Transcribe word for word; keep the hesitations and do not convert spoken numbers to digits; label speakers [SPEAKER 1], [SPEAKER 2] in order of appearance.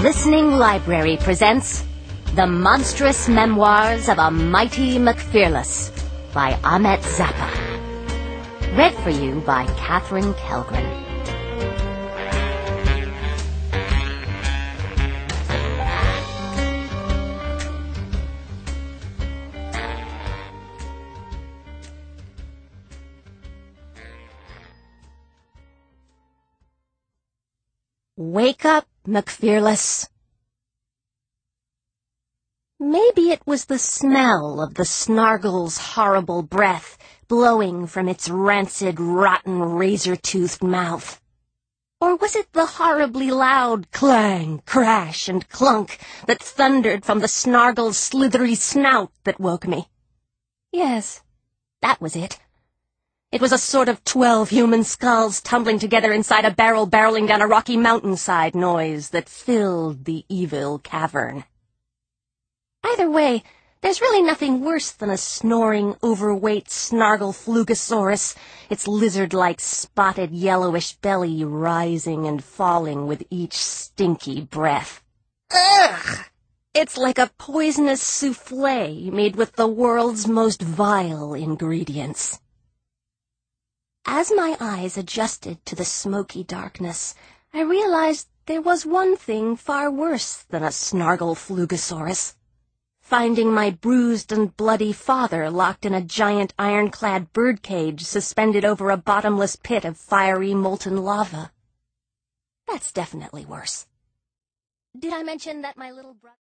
[SPEAKER 1] Listening Library presents The Monstrous Memoirs of a Mighty McFearless by Ahmet Zappa. Read for you by Catherine Kellgren. Wake up, McFearless. Maybe it was the smell of the Snargle's horrible breath blowing from its rancid, rotten, razor-toothed mouth. Or was it the horribly loud clang, crash, and clunk that thundered from the Snargle's slithery snout that woke me? Yes, that was it. It was a sort of twelve human skulls tumbling together inside a barrel barreling down a rocky mountainside noise that filled the evil cavern. Either way, there's really nothing worse than a snoring, overweight Snargleflugosaurus, its lizard-like spotted yellowish belly rising and falling with each stinky breath. Ugh! It's like a poisonous souffle made with the world's most vile ingredients. As my eyes adjusted to the smoky darkness, I realized there was one thing far worse than a Snargleflugosaurus. Finding my bruised and bloody father locked in a giant ironclad birdcage suspended over a bottomless pit of fiery molten lava. That's definitely worse. Did I mention that my little brother...